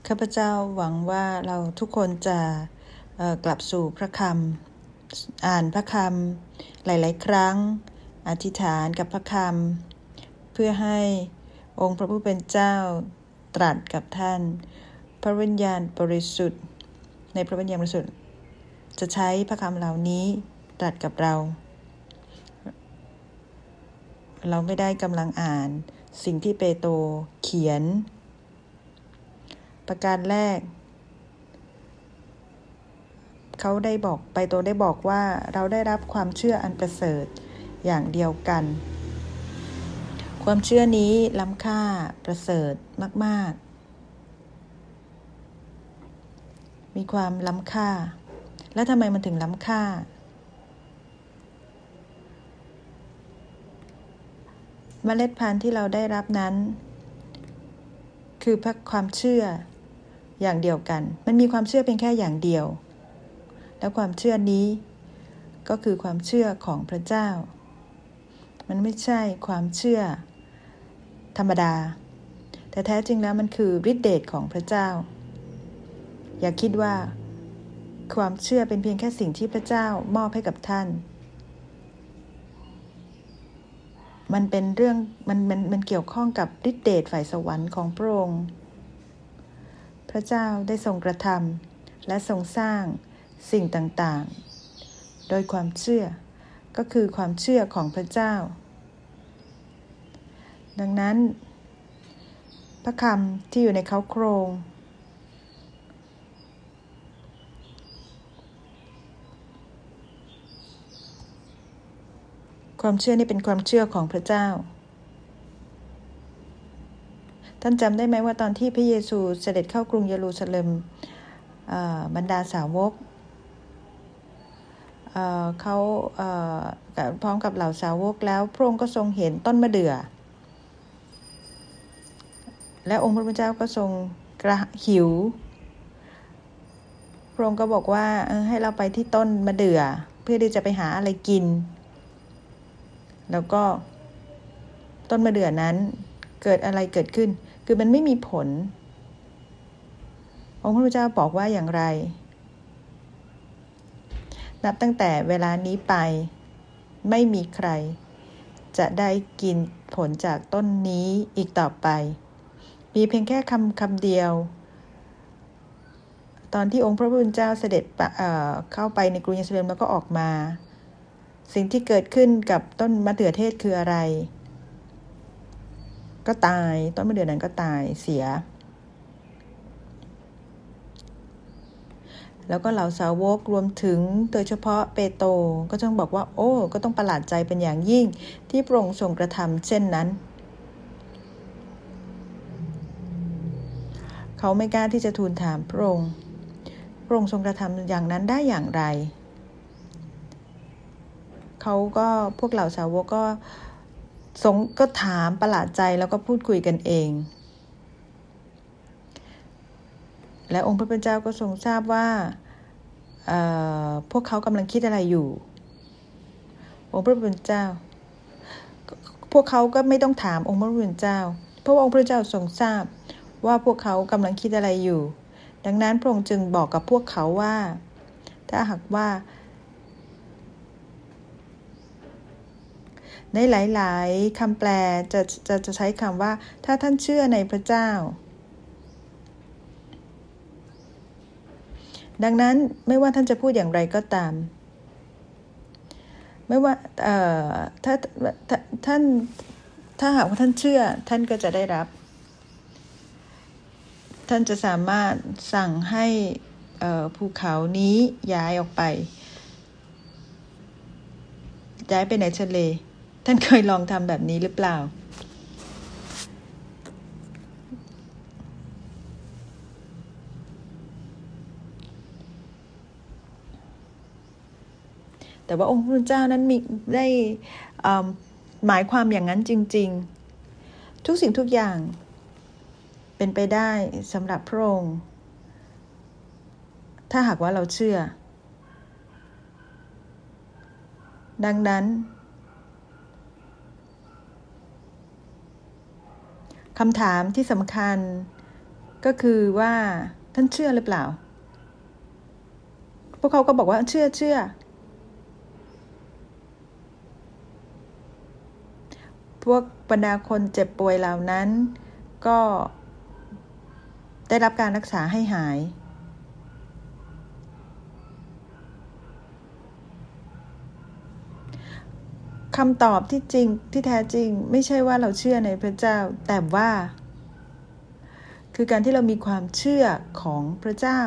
ข้าพเจ้าหวังว่าเราทุกคนจะกลับสู่พระคำอ่านพระคำหลายๆครั้งอธิษฐานกับพระคำเพื่อให้องค์พระผู้เป็นเจ้าตรัสกับท่านพระวิญญาณบริสุทธิ์ในพระวิญญาณบริสุทธิ์จะใช้พระคำเหล่านี้ตรัสกับเราไม่ได้กำลังอ่านสิ่งที่เปโตรเขียนประการแรกเปโตรได้บอกว่าเราได้รับความเชื่ออันประเสริฐอย่างเดียวกันความเชื่อนี้ล้ำค่าประเสริฐมากๆมีความล้ำค่าแล้วทำไมมันถึงล้ำค่าเมล็ดพันธุ์ที่เราได้รับนั้นคือความเชื่ออย่างเดียวกันมันมีความเชื่อเพียงแค่อย่างเดียวแล้วความเชื่อนี้ก็คือความเชื่อของพระเจ้ามันไม่ใช่ความเชื่อธรรมดาแต่แท้จริงแล้วมันคือฤทธิเดชของพระเจ้าอย่าคิดว่าความเชื่อเป็นเพียงแค่สิ่งที่พระเจ้ามอบให้กับท่านมันเป็นเรื่องมันเกี่ยวข้องกับฤทธิเดชฝ่ายสวรรค์ของพระองค์พระเจ้าได้ทรงกระทำและทรงสร้างสิ่งต่างๆโดยความเชื่อก็คือความเชื่อของพระเจ้าดังนั้นพระคำที่อยู่ในเขาโครงความเชื่อนี่เป็นความเชื่อของพระเจ้าท่านจำได้ไหมว่าตอนที่พระเยซูเสด็จเข้ากรุงเยรูซาเล็มบรรดาสาวกเขาพร้อมกับเหล่าสาวกแล้วพระองค์ก็ทรงเห็นต้นมะเดื่อและองค์พระผู้เป็นเจ้าก็ทรงหิวพระองค์ก็บอกว่าให้เราไปที่ต้นมะเดื่อเพื่อที่จะไปหาอะไรกินแล้วก็ต้นมะเดื่อนั้นเกิดอะไรเกิดขึ้นคือมันไม่มีผลองค์พระผู้เป็นเจ้าบอกว่าอย่างไรนับตั้งแต่เวลานี้ไปไม่มีใครจะได้กินผลจากต้นนี้อีกต่อไปมีเพียงแค่คำเดียวตอนที่องค์พระผู้เป็นเจ้าเสด็จเข้าไปในกรุงเยรูซาเล็มแล้วก็ออกมาสิ่งที่เกิดขึ้นกับต้นมะเดื่อเทศคืออะไรก็ตายต้นมะเดื่อนั้นก็ตายเสียแล้วก็เหล่าสาวกรวมถึงโดยเฉพาะเปโตรก็ต้องบอกว่าโอ้ก็ต้องประหลาดใจเป็นอย่างยิ่งที่พระองค์ทรงกระทำเช่นนั้นเขาไม่กล้าที่จะทูลถามพระองค์ทรงกระทำอย่างนั้นได้อย่างไรพวกเหล่าสาวกก็ถามประหลาดใจแล้วก็พูดคุยกันเองและองค์พระผู้เป็นเจ้าก็ทรงทราบว่าพวกเขากำลังคิดอะไรอยู่องค์พระผู้เป็นเจ้าพวกเขาก็ไม่ต้องถามองค์พระผู้เป็นเจ้าเพราะว่าองค์พระผู้เป็นเจ้าทรงทราบว่าพวกเขากำลังคิดอะไรอยู่ดังนั้นพระองค์จึงบอกกับพวกเขาว่าถ้าหากว่าในหลายๆคำแปลจะใช้คำว่าถ้าท่านเชื่อในพระเจ้าดังนั้นไม่ว่าท่านจะพูดอย่างไรก็ตามไม่ว่าถ้าหากว่าท่านเชื่อท่านก็จะได้รับท่านจะสามารถสั่งให้ภูเขานี้ย้ายออกไปย้ายไปในทะเลท่านเคยลองทำแบบนี้หรือเปล่าแต่ว่าองค์พระเจ้านั้นได้หมายความอย่างนั้นจริงๆทุกสิ่งทุกอย่างเป็นไปได้สำหรับพระองค์ถ้าหากว่าเราเชื่อดังนั้นคำถามที่สำคัญก็คือว่าท่านเชื่อหรือเปล่าพวกเขาก็บอกว่าเชื่อพวกบรรดาคนเจ็บป่วยเหล่านั้นก็ได้รับการรักษาให้หายคำตอบที่จริงที่แท้จริงไม่ใช่ว่าเราเชื่อในพระเจ้าแต่ว่าคือการที่เรามีความเชื่อของพระเจ้า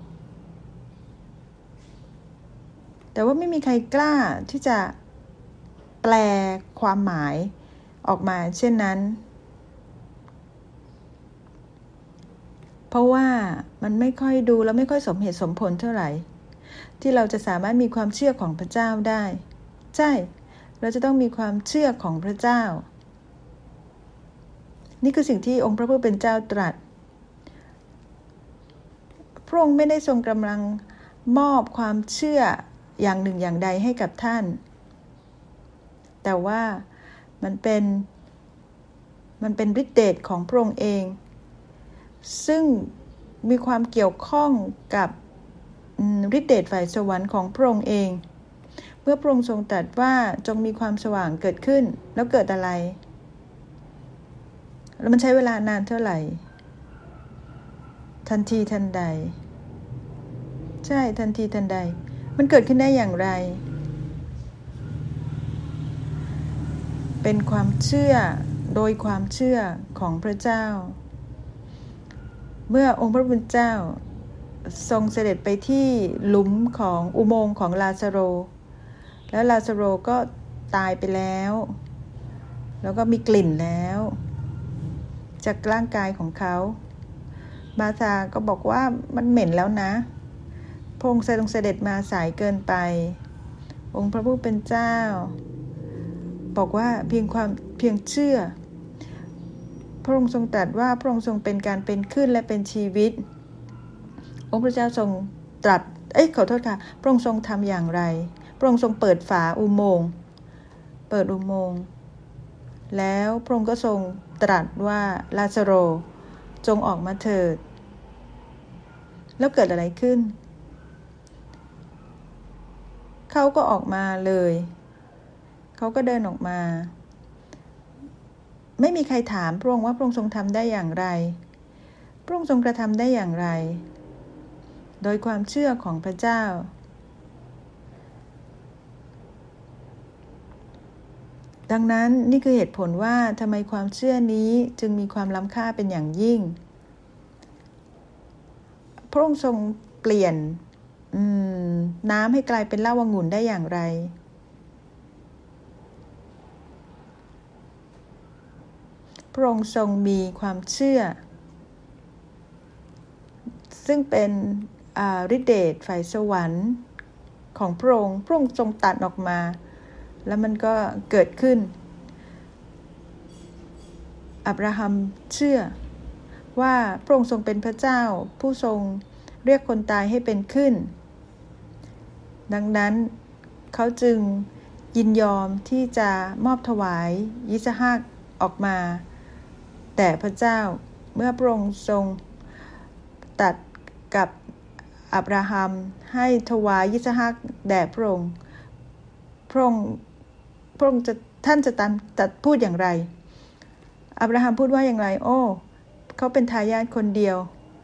แต่ว่าไม่มีใครกล้าที่จะแปลความหมายออกมาเช่นนั้นเพราะว่ามันไม่ค่อยดูแล้วไม่ค่อยสมเหตุสมผลเท่าไหร่ที่เราจะสามารถมีความเชื่อของพระเจ้าได้ใช่เราจะต้องมีความเชื่อของพระเจ้านี่คือสิ่งที่องค์พระผู้เป็นเจ้าตรัสพระองค์ไม่ได้ทรงกำลังมอบความเชื่ออย่างหนึ่งอย่างใดให้กับท่านแต่ว่ามันเป็นฤทธิ์เดชของพระองค์เองซึ่งมีความเกี่ยวข้องกับฤทธิ์เดชฝ่ายสวรรค์ของพระองค์เองเมื่อพระองค์ทรงตรัสว่าจงมีความสว่างเกิดขึ้นแล้วเกิดอะไรแล้วมันใช้เวลานานเท่าไหร่ทันทีทันใดใช่ทันทีทันใดมันเกิดขึ้นได้อย่างไรเป็นความเชื่อโดยความเชื่อของพระเจ้าเมื่อองค์พระผู้เป็นเจ้าทรงเสด็จไปที่หลุมของอุโมงค์ของลาซาโรแล้วลาซาโรก็ตายไปแล้วก็มีกลิ่นแล้วจากร่างกายของเขามาร์ธาก็บอกว่ามันเหม็นแล้วนะพระองค์ทรงเสด็จมาสายเกินไปองค์พระผู้เป็นเจ้าบอกว่าเพียงเชื่อพระองค์ทรงตรัสว่าพระองค์ทรงเป็นการเป็นขึ้นและเป็นชีวิตองค์พระเจ้าทรงตรัสขอโทษค่ะพระองค์ทรงทำอย่างไรพระองค์ทรงเปิดฝาอุโมงค์แล้วพระองค์ก็ทรงตรัสว่าลาซาโรจงออกมาเถิดแล้วเกิดอะไรขึ้นเขาก็ออกมาเลยเขาก็เดินออกมาไม่มีใครถามพระองค์ว่าพระองค์ทรงทำได้อย่างไรพระองค์ทรงกระทำได้อย่างไรโดยความเชื่อของพระเจ้าดังนั้นนี่คือเหตุผลว่าทำไมความเชื่อนี้จึงมีความล้ำค่าเป็นอย่างยิ่งพระองค์ทรงเปลี่ยนน้ำให้กลายเป็นเหล้าองุ่นได้อย่างไรพระองค์ทรงมีความเชื่อซึ่งเป็นฤทธิ์เดชฝ่ายสวรรค์ของพระองค์ทรงตัดออกมาแล้วมันก็เกิดขึ้นอับราฮัมเชื่อว่าพระองค์ทรงเป็นพระเจ้าผู้ทรงเรียกคนตายให้เป็นขึ้นดังนั้นเขาจึงยินยอมที่จะมอบถวายยิสฮักออกมาแต่พระเจ้าเมื่อพระองค์ทรงตัดกับอับราฮัมให้ถวายยิสฮักแด่พระองค์ท่านจะตัดพูดอย่างไรอับราฮัมพูดว่าอย่างไรเขาเป็นทายาทคนเดียว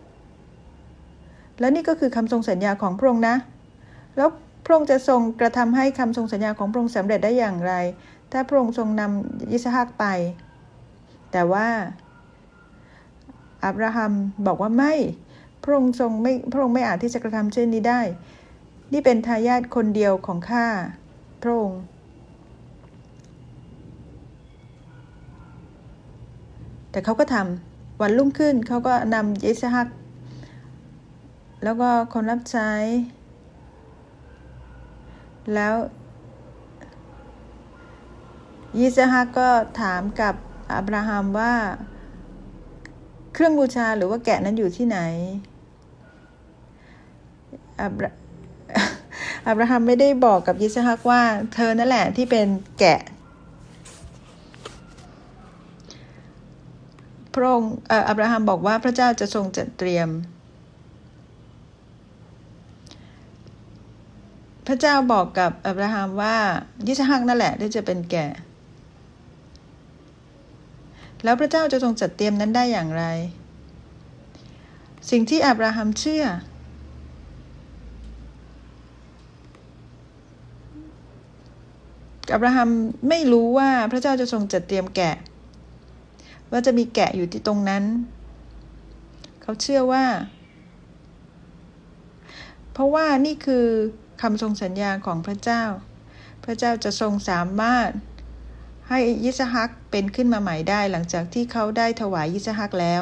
แล้วนี่ก็คือคำทรงสัญญาของพระองค์นะแล้วพระองค์จะทรงกระทำให้คำทรงสัญญาของพระองค์สำเร็จได้อย่างไรถ้าพระองค์ทรงนำยิสฮักไปแต่ว่าอับราฮัมบอกว่าไม่พระองค์ไม่อาจที่จะกระทำเช่นนี้ได้นี่เป็นทายาทคนเดียวของข้าพระองค์แต่เขาก็ทำวันรุ่งขึ้นเขาก็นำยิสฮักแล้วก็คนรับใช้แล้วยิสฮักก็ถามกับอับราฮัมว่าเครื่องบูชาหรือว่าแกะนั้นอยู่ที่ไหนอับราฮัมไม่ได้บอกกับยิสฮักว่าเธอนั่นแหละที่เป็นแกะพระองค์อับราฮัมบอกว่าพระเจ้าจะทรงจัดเตรียมพระเจ้าบอกกับอับราฮัมว่ายิสฮักนั่นแหละที่จะเป็นแกะแล้วพระเจ้าจะทรงจัดเตรียมนั้นได้อย่างไรสิ่งที่อับราฮัมเชื่ออับราฮัมไม่รู้ว่าพระเจ้าจะทรงจัดเตรียมแกะว่าจะมีแกะอยู่ที่ตรงนั้นเขาเชื่อว่าเพราะว่านี่คือคำทรงสัญญาของพระเจ้าพระเจ้าจะทรงสามารถให้ยิสฮักเป็นขึ้นมาใหม่ได้หลังจากที่เขาได้ถวายยิสฮักแล้ว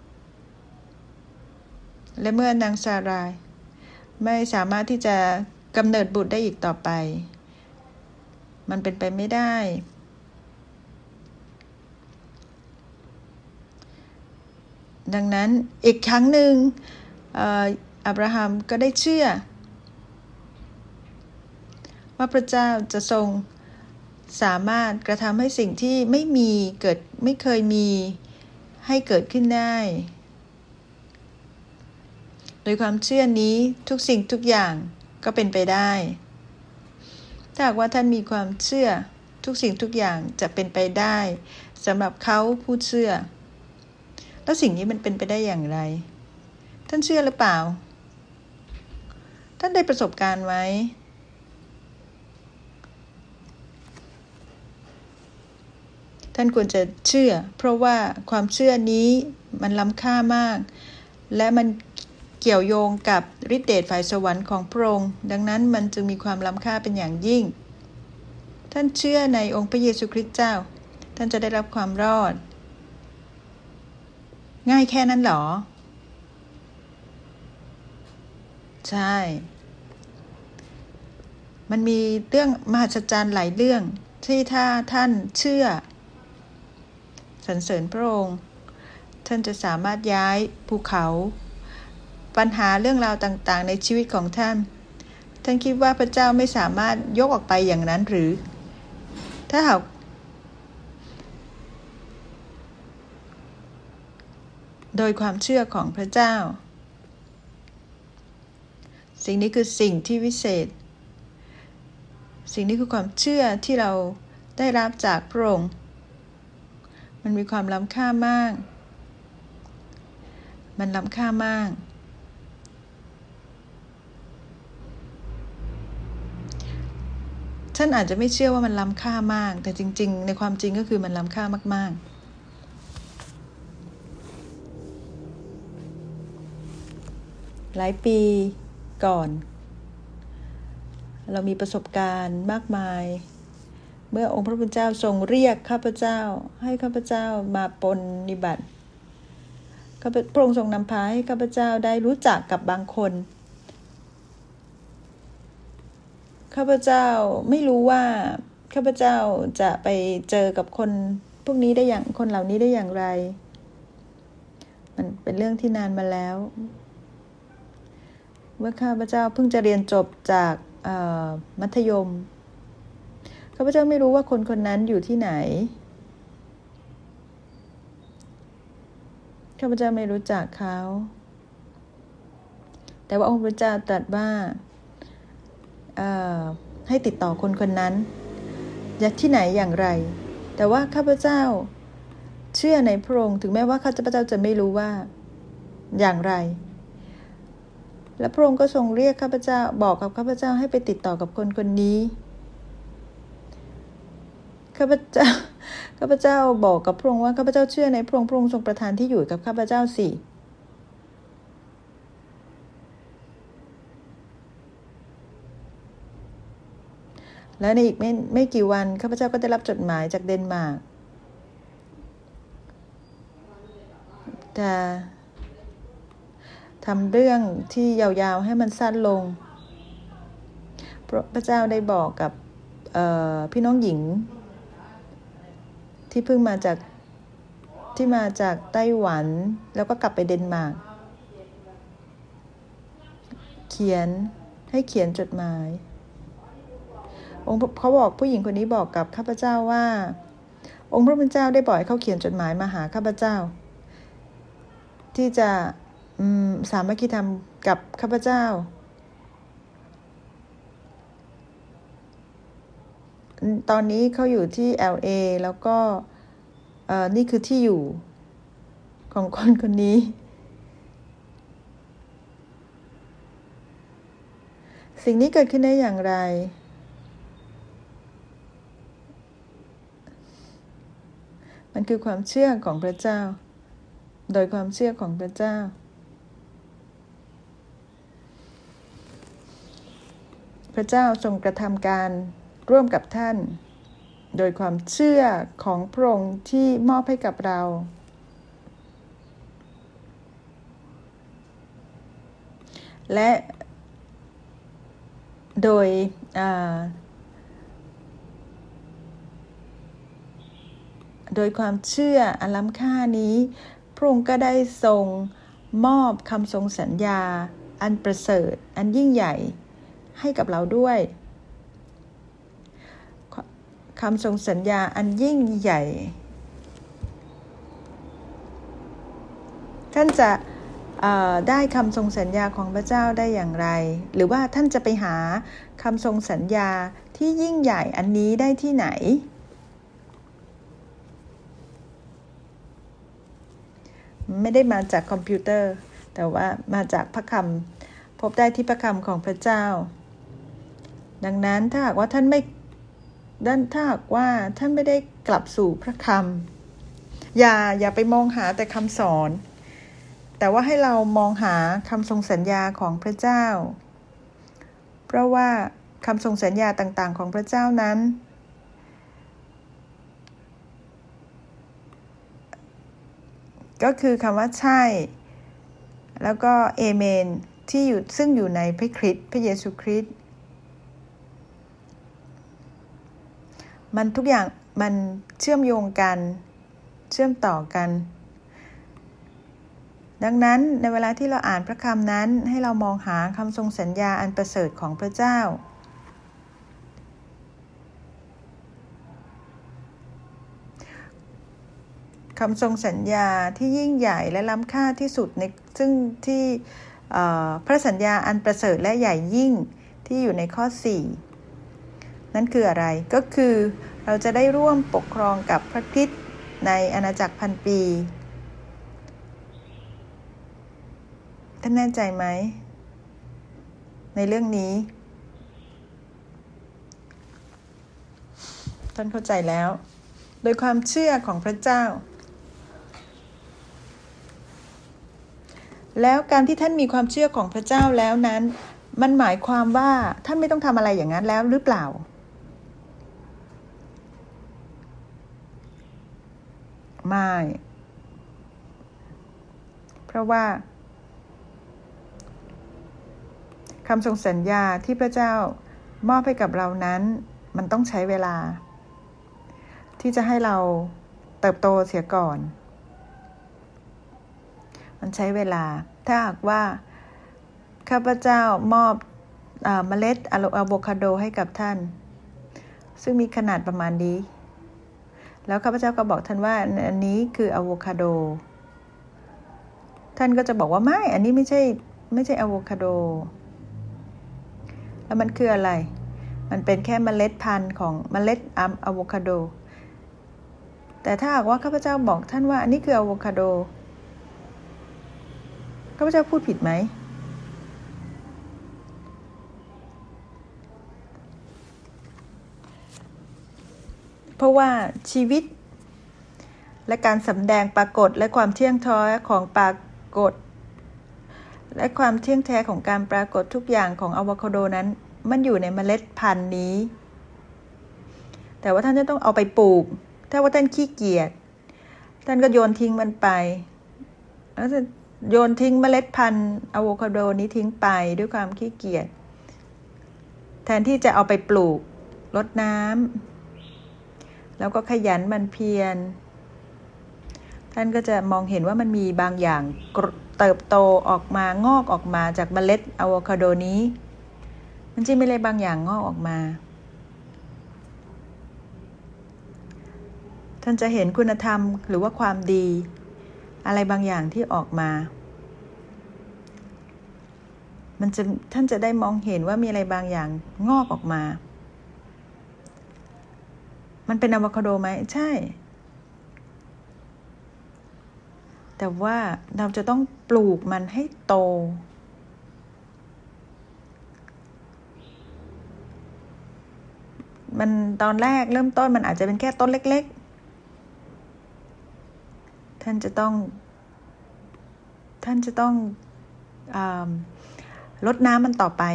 และเมื่อนางซารายไม่สามารถที่จะกำเนิดบุตรได้อีกต่อไปมันเป็นไปไม่ได้ดังนั้นอีกครั้งหนึ่งอับราฮัมก็ได้เชื่อว่าพระเจ้าจะทรงสามารถกระทำให้สิ่งที่ไม่เคยมีให้เกิดขึ้นได้โดยความเชื่อนี้ทุกสิ่งทุกอย่างก็เป็นไปได้ถ้าหากว่าท่านมีความเชื่อทุกสิ่งทุกอย่างจะเป็นไปได้สำหรับเขาผู้เชื่อแล้วสิ่งนี้มันเป็นไปได้อย่างไรท่านเชื่อหรือเปล่าท่านได้ประสบการณ์ไหมท่านควรจะเชื่อเพราะว่าความเชื่อนี้มันล้ำค่ามากและมันเกี่ยวโยงกับฤทธิเดชฝ่ายสวรรค์ของพระองค์ดังนั้นมันจึงมีความล้ำค่าเป็นอย่างยิ่งท่านเชื่อในองค์พระเยซูคริสต์เจ้าท่านจะได้รับความรอดง่ายแค่นั้นหรอใช่มันมีเรื่องมหัศจรรย์หลายเรื่องที่ถ้าท่านเชื่อสรรเสริญพระองค์ท่านจะสามารถย้ายภูเขาปัญหาเรื่องราวต่างๆในชีวิตของท่านคิดว่าพระเจ้าไม่สามารถยกออกไปอย่างนั้นหรือถ้าหากโดยความเชื่อของพระเจ้าสิ่งนี้คือสิ่งที่วิเศษสิ่งนี้คือความเชื่อที่เราได้รับจากพระองค์มันมีความล้ำค่ามากมันล้ำค่ามากท่านอาจจะไม่เชื่อว่ามันล้ำค่ามากแต่จริงๆในความจริงก็คือมันล้ำค่ามากๆหลายปีก่อนเรามีประสบการณ์มากมายเมื่อองค์พระผู้เป็นเจ้าทรงเรียกข้าพเจ้าให้ข้าพเจ้ามาปฏิบัติพระองค์ทรงนำพาให้ข้าพเจ้าได้รู้จักกับบางคนข้าพเจ้าไม่รู้ว่าข้าพเจ้าจะไปเจอกับคนพวกนี้ได้อย่างคนเหล่านี้ได้อย่างไรมันเป็นเรื่องที่นานมาแล้วเมื่อข้าพเจ้าเพิ่งจะเรียนจบจากมัธยมข้าพเจ้าไม่รู้ว่าคนคนนั้นอยู่ที่ไหนข้าพเจ้าไม่รู้จักเขาแต่ว่าองค์พระเจ้าตรัสว่าให้ติดต่อคนคนนั้นที่ไหนอย่างไรแต่ว่าข้าพเจ้าเชื่อในพระองค์ถึงแม้ว่าข้าพเจ้าจะไม่รู้ว่าอย่างไรและพระองค์ก็ทรงเรียกข้าพเจ้าบอกกับข้าพเจ้าให้ไปติดต่อกับคนคนนี้ข้าพเจ้าบอกกับพระองค์ว่าข้าพเจ้าเชื่อในพระองค์ทรงประทานที่อยู่กับข้าพเจ้าสิและในอีกไม่กี่วันข้าพเจ้าก็ได้รับจดหมายจากเดนมาร์กแต่ทำเรื่องที่ยาวๆให้มันสั้นลงพระเจ้าได้บอกกับพี่น้องหญิงที่เพิ่งมาจากไต้หวันแล้วก็กลับไปเดนมาร์กให้เขียนจดหมายเขาบอกผู้หญิงคนนี้บอกกับข้าพเจ้าว่าองค์พระผู้เป็นเจ้าได้บอกให้เขาเขียนจดหมายมาหาข้าพเจ้าที่จะสามัคคีธรรมกับข้าพเจ้าตอนนี้เขาอยู่ที่ LA แล้วก็นี่คือที่อยู่ของคนคนนี้สิ่งนี้เกิดขึ้นได้อย่างไรมันคือความเชื่อของพระเจ้าโดยความเชื่อของพระเจ้าพระเจ้าทรงกระทำการร่วมกับท่านโดยความเชื่อของพระองค์ที่มอบให้กับเราและโดยความเชื่ออันล้ำค่านี้พระองค์ก็ได้ทรงมอบคำทรงสัญญาอันประเสริฐอันยิ่งใหญ่ให้กับเราด้วยคำทรงสัญญาอันยิ่งใหญ่ท่านจะได้คำทรงสัญญาของพระเจ้าได้อย่างไรหรือว่าท่านจะไปหาคำทรงสัญญาที่ยิ่งใหญ่อันนี้ได้ที่ไหนไม่ได้มาจากคอมพิวเตอร์แต่ว่ามาจากพระคำพบได้ที่พระคำของพระเจ้าดังนั้นถ้าหากว่าท่านไม่ได้กลับสู่พระคำอย่าไปมองหาแต่คำสอนแต่ว่าให้เรามองหาคำทรงสัญญาของพระเจ้าเพราะว่าคำทรงสัญญาต่างๆของพระเจ้านั้นก็คือคำว่าใช่แล้วก็เอเมนที่อยู่ซึ่งอยู่ในพระคริสต์พระเยซูคริสต์มันทุกอย่างมันเชื่อมโยงกันเชื่อมต่อกันดังนั้นในเวลาที่เราอ่านพระคำนั้นให้เรามองหาคำทรงสัญญาอันประเสริฐของพระเจ้าคำทรงสัญญาที่ยิ่งใหญ่และล้ำค่าที่สุดในซึ่งที่พระสัญญาอันประเสริฐและใหญ่ยิ่งที่อยู่ในข้อ4นั่นคืออะไรก็คือเราจะได้ร่วมปกครองกับพระคริสต์ในอาณาจักรพันปีท่านแน่ใจไหมในเรื่องนี้ท่านเข้าใจแล้วโดยความเชื่อของพระเจ้าแล้วการที่ท่านมีความเชื่อของพระเจ้าแล้วนั้นมันหมายความว่าท่านไม่ต้องทำอะไรอย่างนั้นแล้วหรือเปล่าไม่เพราะว่าคำทรงสัญญาที่พระเจ้ามอบให้กับเรานั้นมันต้องใช้เวลาที่จะให้เราเติบโตเสียก่อนมันใช้เวลาถ้าหากว่าข้าพเจ้ามอบเมล็ดอะโวคาโดให้กับท่านซึ่งมีขนาดประมาณนี้แล้วข้าพเจ้าก็บอกท่านว่าอันนี้คืออะโวคาโดท่านก็จะบอกว่าไม่อันนี้ไม่ใช่อะโวคาโดแล้วมันคืออะไรมันเป็นแค่เมล็ดพันธุ์ของเมล็ดอะโวคาโดแต่ถ้าหากว่าข้าพเจ้าบอกท่านว่าอันนี้คืออะโวคาโดข้าพเจ้าพูดผิดไหมเพราะว่าชีวิตและการสำแดงปรากฏและความเที่ยงแท้ของปรากฏและความเที่ยงแท้ของการปรากฏทุกอย่างของอะโวคาโดนั้นมันอยู่ในเมล็ดพันธุ์นี้แต่ว่าท่านจะต้องเอาไปปลูกถ้าว่าท่านขี้เกียจท่านก็โยนทิ้งมันไปแล้วโยนทิ้งเมล็ดพันธุ์อะโวคาโดนี้ทิ้งไปด้วยความขี้เกียจแทนที่จะเอาไปปลูกรดน้ำแล้วก็ขยันมันเพียรท่านก็จะมองเห็นว่ามันมีบางอย่างเติบโตออกมางอกออกมาจากเมล็ดอะโวคาโดนี้มันจะมีอะไรบางอย่างงอกออกมาท่านจะเห็นคุณธรรมหรือว่าความดีอะไรบางอย่างที่ออกมาท่านจะได้มองเห็นว่ามีอะไรบางอย่างงอกออกมามันเป็นอะโวคาโดไหมใช่แต่ว่าเราจะต้องปลูกมันให้โตมันตอนแรกเริ่มต้นมันอาจจะเป็นแค่ต้นเล็กๆท่านจะต้องรดน้ำมันต่อไป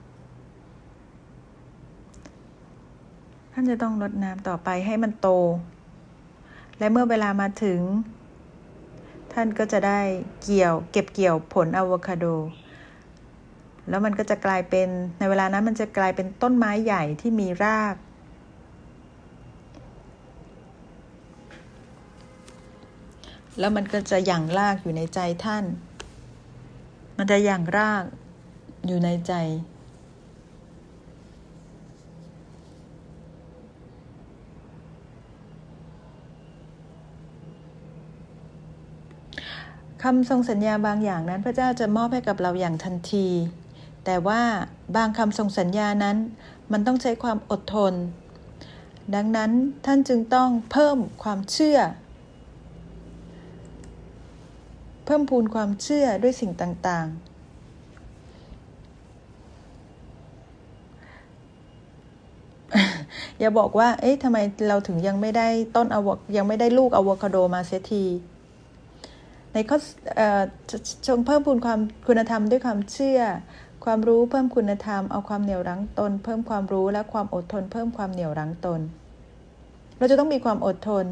ท่านจะต้องรดน้ำต่อไปให้มันโตและเมื่อเวลามาถึงท่านก็จะได้เก็บเกี่ยวผลอะโวคาโดแล้วมันก็จะกลายเป็นในเวลานั้นมันจะกลายเป็นต้นไม้ใหญ่ที่มีรากแล้วมันก็จะหยั่งรากอยู่ในใจท่านมันจะหยั่งรากอยู่ในใจคำทรงสัญญาบางอย่างนั้นพระเจ้าจะมอบให้กับเราอย่างทันทีแต่ว่าบางคำทรงสัญญานั้นมันต้องใช้ความอดทนดังนั้นท่านจึงต้องเพิ่มความเชื่อเพิ่มพูนความเชื่อด้วยสิ่งต่างๆ อย่าบอกว่าทำไมเราถึงยังไม่ได้ยังไม่ได้ลูกอะโวคาโดมาเสียทีในข้อจงเพิ่มพูนความคุณธรรมด้วยความเชื่อความรู้เพิ่มคุณธรรมเอาความเหนี่ยวรั้งตนเพิ่มความรู้และความอดทนเพิ่มความเหนี่ยวรั้งตนเราจะต้องมีความอดทน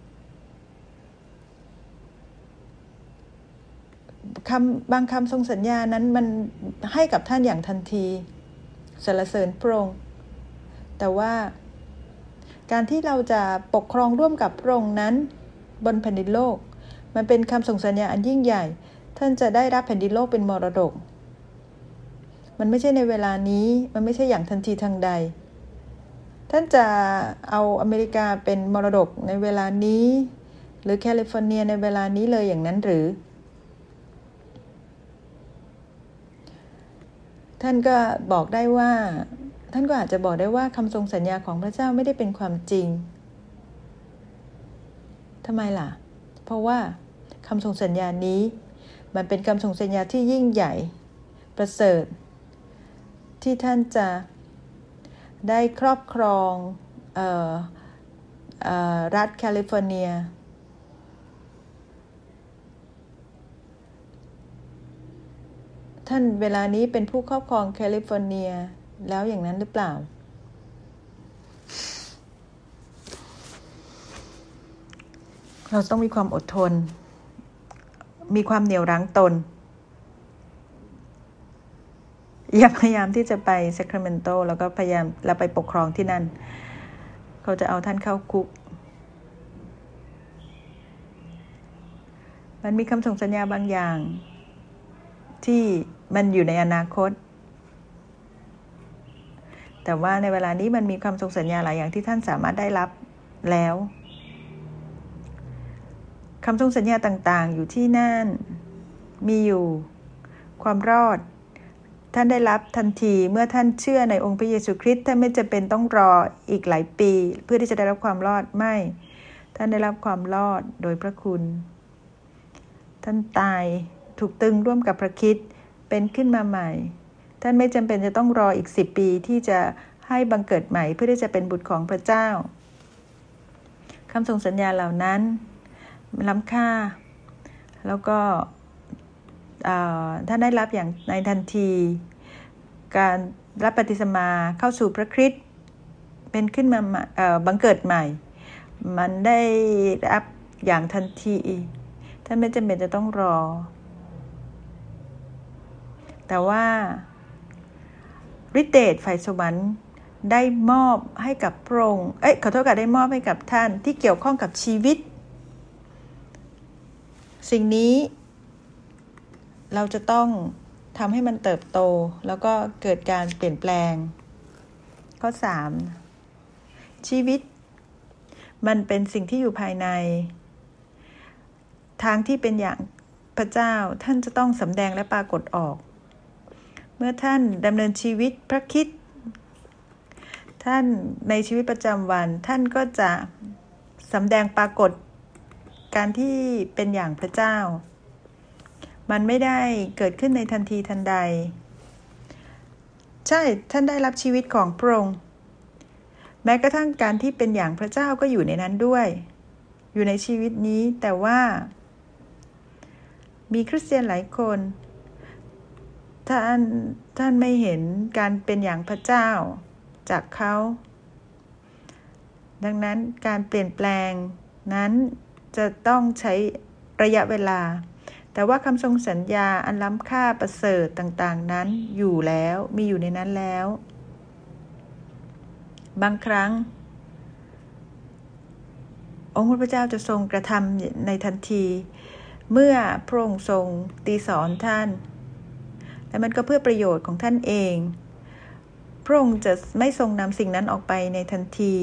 บางคำทรงสัญญานั้นมันให้กับท่านอย่างทันทีสรรเสริญพระองค์แต่ว่าการที่เราจะปกครองร่วมกับพระองค์นั้นบนแผ่นดินโลกมันเป็นคำทรงสัญญาอันยิ่งใหญ่ท่านจะได้รับแผ่นดินโลกเป็นมรดกมันไม่ใช่ในเวลานี้มันไม่ใช่อย่างทันทีทันใดท่านจะเอาอเมริกาเป็นมรดกในเวลานี้หรือแคลิฟอร์เนียในเวลานี้เลยอย่างนั้นหรือท่านก็บอกได้ว่าท่านก็อาจจะบอกได้ว่าคำทรงสัญญาของพระเจ้าไม่ได้เป็นความจริงทำไมล่ะเพราะว่าคำทรงสัญญานี้มันเป็นคำทรงสัญญาที่ยิ่งใหญ่ประเสริฐที่ท่านจะได้ครอบครองรัฐแคลิฟอร์เนียท่านเวลานี้เป็นผู้ครอบครองแคลิฟอร์เนียแล้วอย่างนั้นหรือเปล่าเราต้องมีความอดทนมีความเหนี่ยวรั้งตนอย่าพยายามที่จะไปเซคราเมนโตแล้วก็พยายามเราไปปกครองที่นั่นเขาจะเอาท่านเข้าคุกมันมีคำส่งสัญญาบางอย่างที่มันอยู่ในอนาคตแต่ว่าในเวลานี้มันมีคำส่งสัญญาหลายอย่างที่ท่านสามารถได้รับแล้วคำส่งสัญญาต่างๆอยู่ที่นั่นมีอยู่ความรอดท่านได้รับทันทีเมื่อท่านเชื่อในองค์พระเยซูคริสต์ท่านไม่จำเป็นต้องรออีกหลายปีเพื่อที่จะได้รับความรอดไม่ท่านได้รับความรอดโดยพระคุณท่านตายถูกตึงร่วมกับพระคริสต์เป็นขึ้นมาใหม่ท่านไม่จำเป็นจะต้องรออีก10 ปีที่จะให้บังเกิดใหม่เพื่อที่จะเป็นบุตรของพระเจ้าคำทรงสัญญาเหล่านั้นล้ำค่าแล้วก็ท่านได้รับอย่างในทันทีการรับบัพติศมาเข้าสู่พระคริสต์เป็นขึ้นมาบังเกิดใหม่มันได้รับอย่างทันทีท่านไม่จำเป็นจะต้องรอแต่ว่าฤทธิ์เดชฝ่ายสวรรค์ได้มอบให้กับพระองค์ขอโทษค่ะได้มอบให้กับท่านที่เกี่ยวข้องกับชีวิตสิ่งนี้เราจะต้องทำให้มันเติบโตแล้วก็เกิดการเปลี่ยนแปลงข้อ3ชีวิตมันเป็นสิ่งที่อยู่ภายในทางที่เป็นอย่างพระเจ้าท่านจะต้องสำแดงและปรากฏออกเมื่อท่านดำเนินชีวิตพระคริสต์ท่านในชีวิตประจำวันท่านก็จะสำแดงปรากฏการที่เป็นอย่างพระเจ้ามันไม่ได้เกิดขึ้นในทันทีทันใดใช่ท่านได้รับชีวิตของพระองค์แม้กระทั่งการที่เป็นอย่างพระเจ้าก็อยู่ในนั้นด้วยอยู่ในชีวิตนี้แต่ว่ามีคริสเตียนหลายคนท่านไม่เห็นการเป็นอย่างพระเจ้าจากเขาดังนั้นการเปลี่ยนแปลงนั้นจะต้องใช้ระยะเวลาแต่ว่าคำทรงสัญญาอันล้ำค่าประเสริฐต่างๆนั้นอยู่แล้วมีอยู่ในนั้นแล้วบางครั้งองค์พระเจ้าจะทรงกระทำในทันทีเมื่อพระองค์ทรงตีสอนท่านและมันก็เพื่อประโยชน์ของท่านเองพระองค์จะไม่ทรงนำสิ่งนั้นออกไปในทันที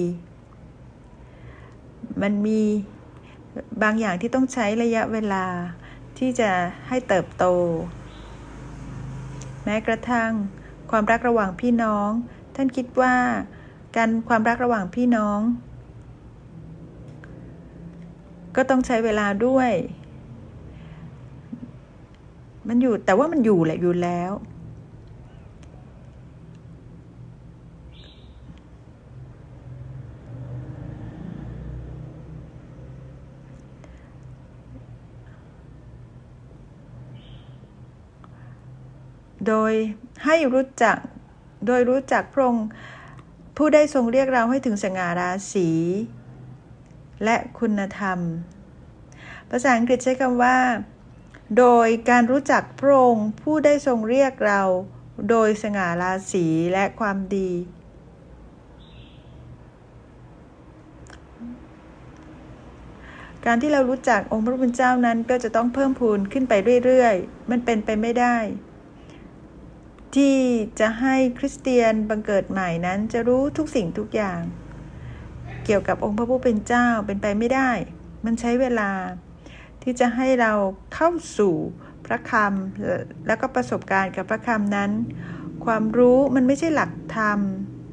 มันมีบางอย่างที่ต้องใช้ระยะเวลาที่จะให้เติบโตแม้กระทั่งความรักระหว่างพี่น้องท่านคิดว่าความรักระหว่างพี่น้องก็ต้องใช้เวลาด้วยมันอยู่แต่ว่ามันอยู่แหละอยู่แล้วโดยรู้จักพระองค์ผู้ได้ทรงเรียกเราให้ถึงสง่าราศีและคุณธรรมภาษาอังกฤษใช้คำว่าโดยการรู้จักพระองค์ผู้ได้ทรงเรียกเราโดยสง่าราศีและความดีการที่เรารู้จักองค์พระผู้เป็นเจ้านั้นก็จะต้องเพิ่มพูนขึ้นไปเรื่อยๆมันเป็นไปไม่ได้ที่จะให้คริสเตียนบังเกิดใหม่นั้นจะรู้ทุกสิ่งทุกอย่างเกี่ยวกับองค์พระผู้เป็นเจ้าเป็นไปไม่ได้มันใช้เวลาที่จะให้เราเข้าสู่พระคำแล้วก็ประสบการณ์กับพระคำนั้นความรู้มันไม่ใช่หลักธรรม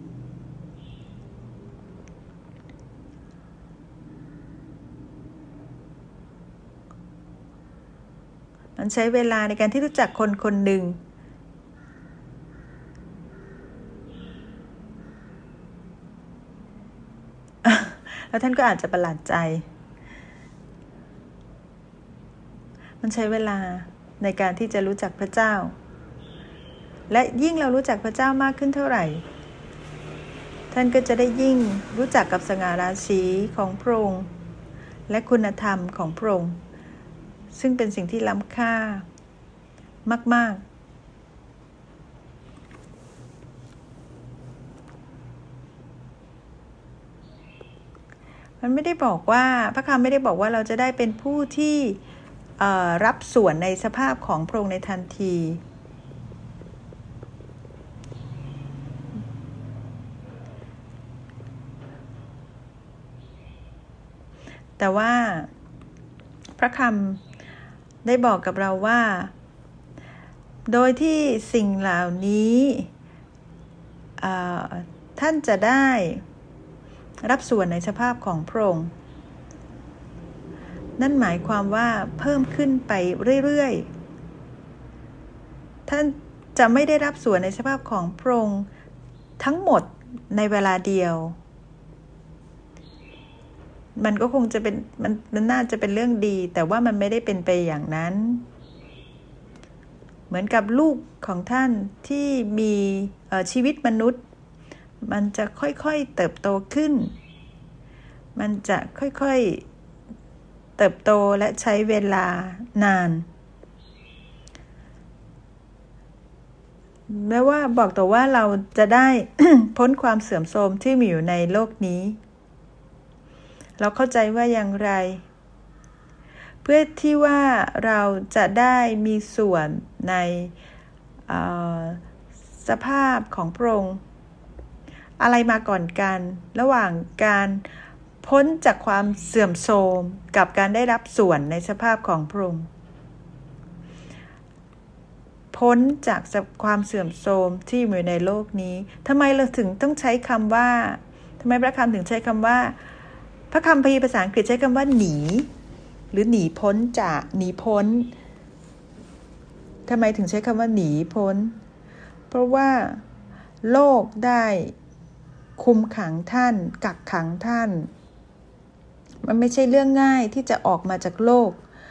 มันใช้เวลาในการที่รู้จักคนคนหนึ่งแล้วท่านก็อาจจะประหลาดใจมันใช้เวลาในการที่จะรู้จักพระเจ้าและยิ่งเรารู้จักพระเจ้ามากขึ้นเท่าไหร่ท่านก็จะได้ยิ่งรู้จักกับสง่าราศีของพระองค์และคุณธรรมของพระองค์ซึ่งเป็นสิ่งที่ล้ำค่ามากๆมันไม่ได้บอกว่าพระคำไม่ได้บอกว่าเราจะได้เป็นผู้ที่รับส่วนในสภาพของพระองค์ในทันทีแต่ว่าพระคำได้บอกกับเราว่าโดยที่สิ่งเหล่านี้ท่านจะได้รับส่วนในสภาพของพระองค์นั่นหมายความว่าเพิ่มขึ้นไปเรื่อยๆท่านจะไม่ได้รับส่วนในสภาพของพระองค์ทั้งหมดในเวลาเดียวมันก็คงจะเป็นมันน่าจะเป็นเรื่องดีแต่ว่ามันไม่ได้เป็นไปอย่างนั้นเหมือนกับลูกของท่านที่มีชีวิตมนุษย์มันจะค่อยๆเติบโตขึ้นมันจะค่อยๆเติบโตและใช้เวลานานแม้ว่าบอกตัวว่าเราจะได้ พ้นความเสื่อมโทรมที่มีอยู่ในโลกนี้เราเข้าใจว่าอย่างไรเพื่อที่ว่าเราจะได้มีส่วนในสภาพของพระองค์อะไรมาก่อนกันระหว่างการพ้นจากความเสื่อมโทรมกับการได้รับส่วนในสภาพของพระองค์พ้นจากความเสื่อมโทรมที่อยู่ในโลกนี้ทำไมเราถึงต้องใช้คำว่าทำไมพระคัมภีร์ถึงใช้คำว่าพระคัมภีร์ภาษาอังกฤษใช้คำว่าหนีหรือหนีพ้นจากหนีพ้นทำไมถึงใช้คำว่าหนีพ้นเพราะว่าโลกได้คุมขังท่านกักขังท่านมันไม่ใช่เรื่องง่ายที่จะออกมาจากโลก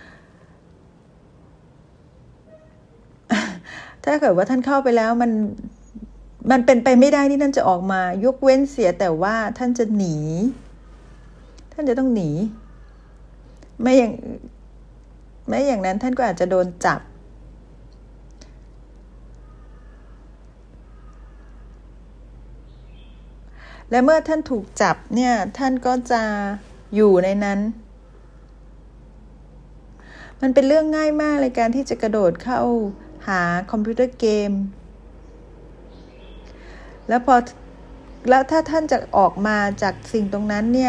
ถ้าเกิดว่าท่านเข้าไปแล้วมันเป็นไปไม่ได้ที่ท่านจะออกมายกเว้นเสียแต่ว่าท่านจะหนีท่านจะต้องหนีไม่อย่างนั้นท่านก็อาจจะโดนจับและเมื่อท่านถูกจับเนี่ยท่านก็จะอยู่ในนั้นมันเป็นเรื่องง่ายมากเลยการที่จะกระโดดเข้าหาคอมพิวเตอร์เกมแล้วถ้าท่านจะออกมาจากสิ่งตรงนั้นเนี่ย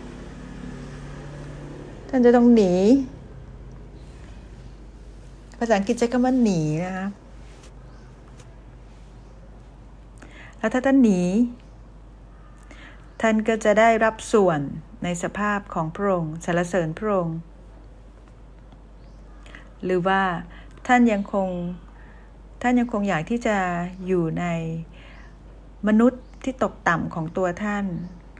ท่านจะต้องหนีภาษาอังกฤษใช้คำว่าหนีนะคะแล้วถ้าท่านหนีท่านก็จะได้รับส่วนในสภาพของพระองค์สรรเสริญพระองค์หรือว่าท่านยังคงอยากที่จะอยู่ในมนุษย์ที่ตกต่ำของตัวท่าน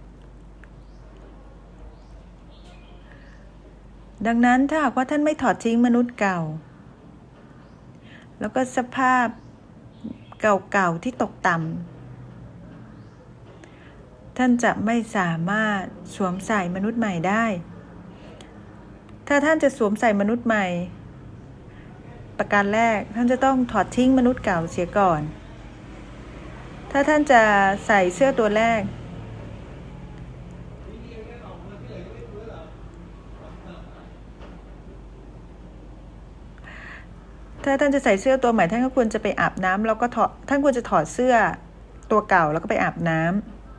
ดังนั้นถ้าหากว่าท่านไม่ถอดทิ้งมนุษย์เก่าแล้วก็สภาพเก่าๆที่ตกต่ำท่านจะไม่สามารถสวมใส่มนุษย์ใหม่ได้ถ้าท่านจะสวมใส่มนุษย์ใหม่ประการแรกท่านจะต้องถอดทิ้งมนุษย์เก่าเสียก่อนถ้าท่านจะใส่เสื้อตัวแรกถ้าท่านจะใส่เสื้อตัวใหม่ท่านก็ควรจะไปอาบน้ำแล้วก็ท่านควรจะถอดเสื้อตัวเก่าแล้วก็ไปอาบน้ำ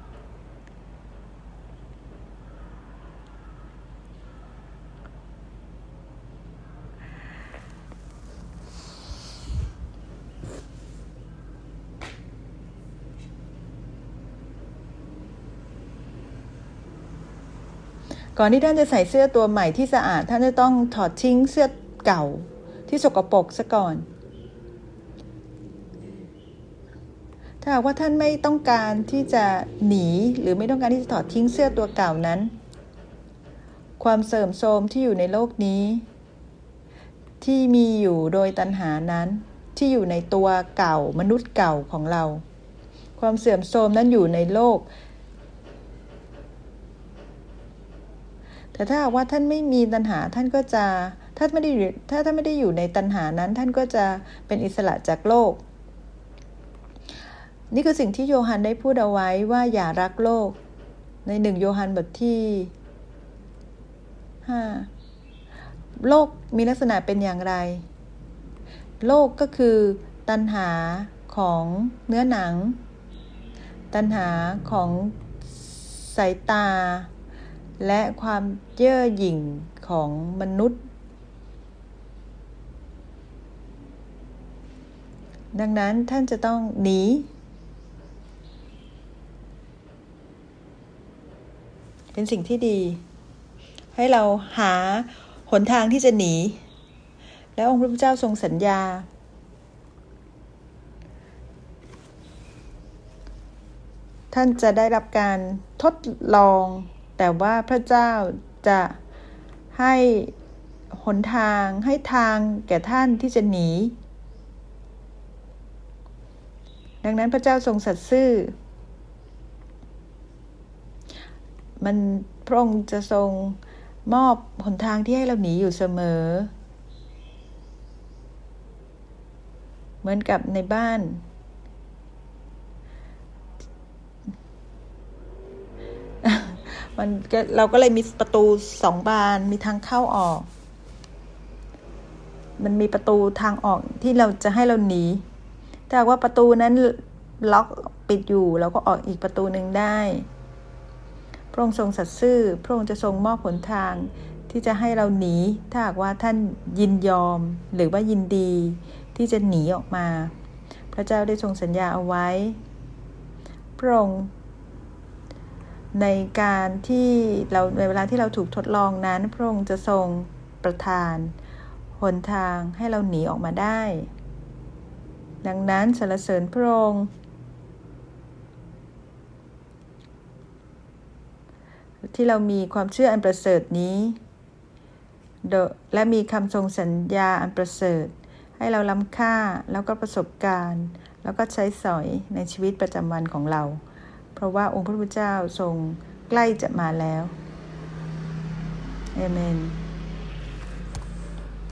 ก่อนที่ท่านจะใส่เสื้อตัวใหม่ที่สะอาดท่านจะต้องถอดทิ้งเสื้อเก่าที่สกปรกซะก่อนถ้าหากว่าท่านไม่ต้องการที่จะหนีหรือไม่ต้องการที่จะถอดทิ้งเสื้อตัวเก่านั้นความเสื่อมโทรมที่อยู่ในโลกนี้ที่มีอยู่โดยตัณหานั้นที่อยู่ในตัวเก่ามนุษย์เก่าของเราความเสื่อมโทรมนั้นอยู่ในโลกแต่ถ้าหากว่าท่านไม่มีตัณหาท่านก็จะถ้าท่านไม่ได้อยู่ในตัณหานั้นท่านก็จะเป็นอิสระจากโลกนี่คือสิ่งที่โยฮันได้พูดเอาไว้ว่าอย่ารักโลกใน1โยฮันบทที่5โลกมีลักษณะเป็นอย่างไรโลกก็คือตัณหาของเนื้อหนังตัณหาของสายตาและความเย่อหยิ่งของมนุษย์ดังนั้นท่านจะต้องหนีเป็นสิ่งที่ดีให้เราหาหนทางที่จะหนีแล้วองค์พระผู้เจ้าทรงสัญญาท่านจะได้รับการทดลองแต่ว่าพระเจ้าจะให้หนทางให้ทางแก่ท่านที่จะหนีดังนั้นพระเจ้าทรงสัตย์ซื่อพระองค์จะทรงมอบหนทางที่ให้เราหนีอยู่เสมอเหมือนกับในบ้านเราก็เลยมีประตู2 บานมีทางเข้าออกมันมีประตูทางออกที่เราจะให้เราหนีถ้าว่าประตูนั้นล็อกปิดอยู่เราก็ออกอีกประตูนึงได้พระองค์ทรงสัตย์ซื่อพระองค์จะทรงมอบหนทางที่จะให้เราหนีถ้าหากว่าท่านยินยอมหรือว่ายินดีที่จะหนีออกมาพระเจ้าได้ทรงสัญญาเอาไว้พระองค์ในการที่เราในเวลาที่เราถูกทดลองนั้นพระองค์จะทรงประทานหนทางให้เราหนีออกมาได้ดังนั้นสรรเสริญพระองค์ที่เรามีความเชื่ออันประเสริฐนี้และมีคำทรงสัญญาอันประเสริฐให้เราล้ำค่าแล้วก็ประสบการณ์แล้วก็ใช้สอยในชีวิตประจำวันของเราเพราะว่าองค์พระผู้เป็นเจ้าทรงใกล้จะมาแล้วอาเมน